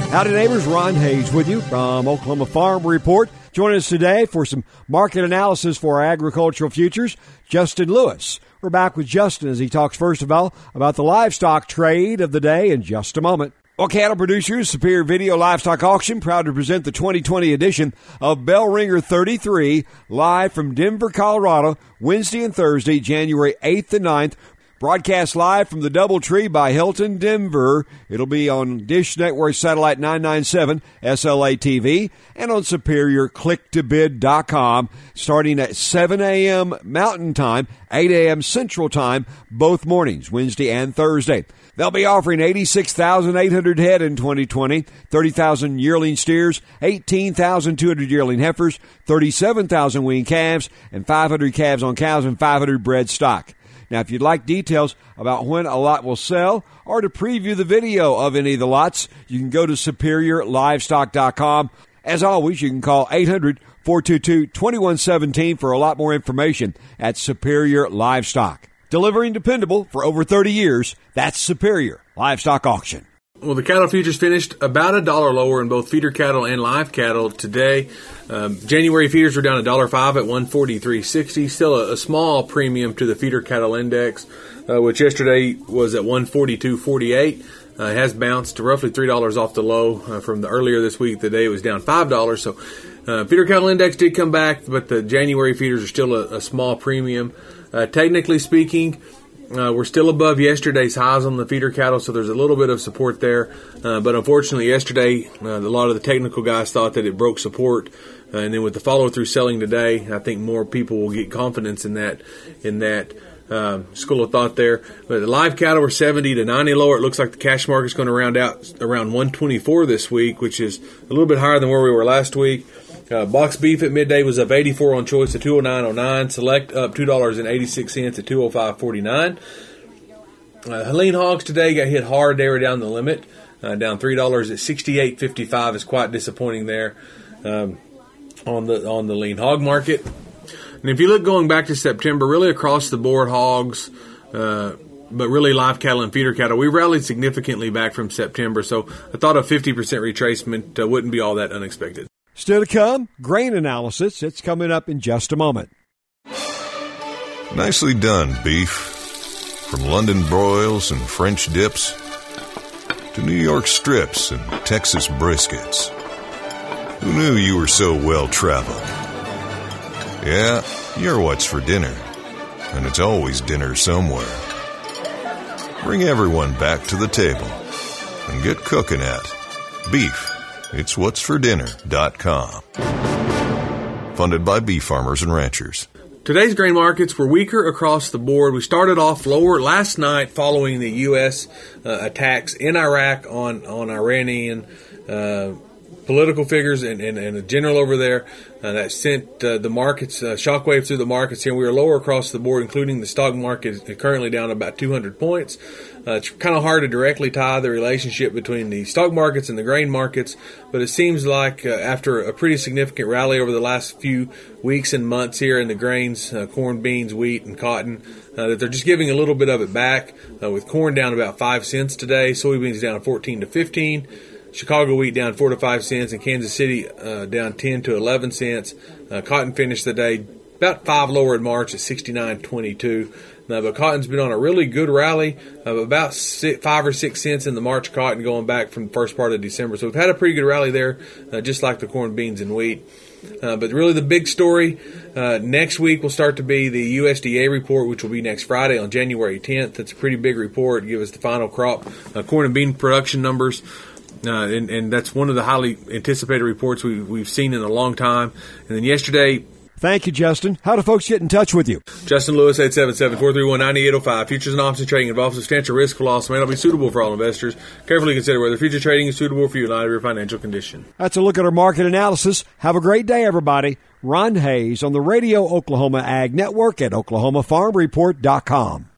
Howdy neighbors, Ron Hayes with you from Oklahoma Farm Report. Joining us today for some market analysis for our agricultural futures, Justin Lewis. We're back with Justin as he talks first of all about the livestock trade of the day in just a moment. Well, cattle producers, Superior Video Livestock Auction, proud to present the 2020 edition of Bell Ringer 33, live from Denver, Colorado, Wednesday and Thursday, January 8th and 9th. Broadcast live from the Doubletree by Hilton, Denver. It'll be on Dish Network Satellite 997, SLA TV, and on SuperiorClickToBid.com, starting at 7 a.m. Mountain Time, 8 a.m. Central Time, both mornings, Wednesday and Thursday. They'll be offering 86,800 head in 2020, 30,000 yearling steers, 18,200 yearling heifers, 37,000 weaned calves, and 500 calves on cows and 500 bred stock. Now, if you'd like details about when a lot will sell or to preview the video of any of the lots, you can go to SuperiorLivestock.com. As always, you can call 800-422-2117 for a lot more information at Superior Livestock. Delivering dependable for over 30 years, that's Superior Livestock Auction. Well, the cattle futures finished about $1 lower in both feeder cattle and live cattle today. January feeders were down $1.05 at 143.60. Still a small premium to the feeder cattle index, which yesterday was at 142.48. It has bounced to roughly $3 off the low from the earlier this week. Today it was down $5. So feeder cattle index did come back, but the January feeders are still a small premium. Technically speaking, we're still above yesterday's highs on the feeder cattle, so there's a little bit of support there. But unfortunately, yesterday, a lot of the technical guys thought that it broke support. And then with the follow-through selling today, I think more people will get confidence in that school of thought there. But the live cattle were 70 to 90 lower. It looks like the cash market's going to round out around 124 this week, which is a little bit higher than where we were last week. Box beef at midday was up 84 on choice to 209.09. Select up $2.86 at 205.49. Lean hogs today got hit hard. They were down the limit, down $3 at 68.55 is quite disappointing there on the lean hog market. And if you look going back to September, really across the board hogs, but really live cattle and feeder cattle, we rallied significantly back from September. So I thought a 50% retracement wouldn't be all that unexpected. Still to come, grain analysis. It's coming up in just a moment. Nicely done, beef. From London broils and French dips to New York strips and Texas briskets. Who knew you were so well-traveled? Yeah, you're what's for dinner. And it's always dinner somewhere. Bring everyone back to the table and get cooking at Beef. It's what'sfordinner.com. Funded by beef farmers and ranchers. Today's grain markets were weaker across the board. We started off lower last night following the U.S. Attacks in Iraq on Iranian political figures and a general over there. That sent the markets, shockwave through the markets here. We were lower across the board, including the stock market, currently down about 200 points. It's kind of hard to directly tie the relationship between the stock markets and the grain markets, but it seems like after a pretty significant rally over the last few weeks and months here in the grains, corn, beans, wheat, and cotton, that they're just giving a little bit of it back, with corn down about 5 cents today, soybeans down 14 to 15, Chicago wheat down 4 to 5 cents, and Kansas City down 10 to 11 cents. Cotton finished the day about 5 lower in March at 69.22. Now, but cotton's been on a really good rally of about 5 or 6 cents in the March cotton going back from the first part of December. So we've had a pretty good rally there, just like the corn, beans, and wheat. But really the big story next week will start to be the USDA report, which will be next Friday on January 10th. It's a pretty big report. Give us the final crop corn and bean production numbers. And that's one of the highly anticipated reports we've seen in a long time. And then yesterday... Thank you, Justin. How do folks get in touch with you? Justin Lewis, 877-431-9805. Futures and options trading involves substantial risk for loss and may not be suitable for all investors. Carefully consider whether future trading is suitable for you in light of your financial condition. That's a look at our market analysis. Have a great day, everybody. Ron Hayes on the Radio Oklahoma Ag Network at OklahomaFarmReport.com.